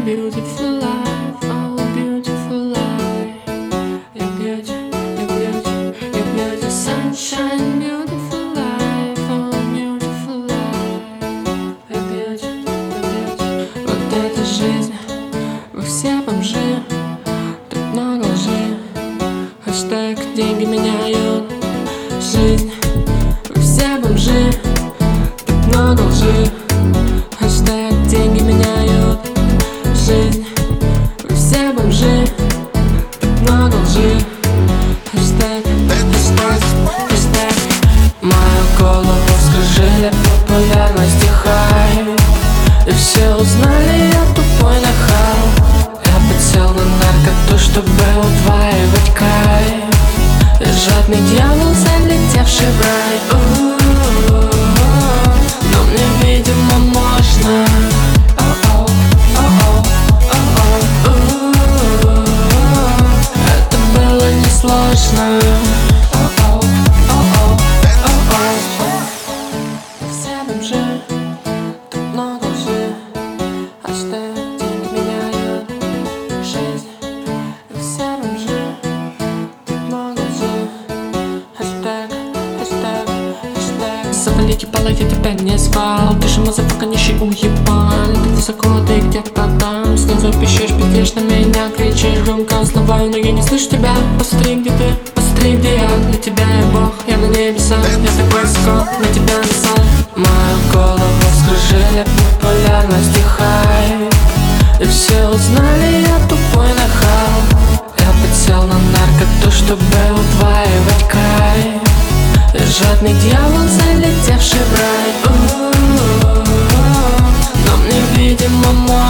beautiful life, oh beautiful life. Your beauty, your beauty, your beauty, sunshine, beautiful life, oh beautiful life. Your beauty, your beauty. Вот эта жизнь, вы все бомжи, тут много лжи. Хэштег деньги меняют жизнь. Вы все бомжи, тут много лжи. Хэштег деньги меняют жизнь. Вы все бомжи, тут много лжи. Хэштег, хэштег, хэштег. Мою голову вскружили популярности хайп. И все узнали, я тупой нахал. Я подсел на наркоту, чтобы удваивать кайф. Я жадный дьявол, залетевший в рай. Но мне, видимо, можно. Это было несложно. Все бомжи, тут много лжи. Хэштег деньги меняют жизнь. Все бомжи, тут много лжи. Хэштег, хэштег, хэштег. Завалите полок, я тебя не звал. Ты же мазафака, нищий уебан. Ты высоко, ты где-то там. Снизу пищишь, пиздишь на меня, кричишь громко слова, но я не слышу тебя. Посмотри, где ты, посмотри, где я. Для тебя я бог, я на небесах. Я так высоко, на тебя насал. Мою голову вскружили популярности хайп. И все узнали, я тупой нахал. Я подсел на наркоту, чтобы удваивать кайф. Я жадный дьявол, залетевший в рай. Но мне, видимо, можно.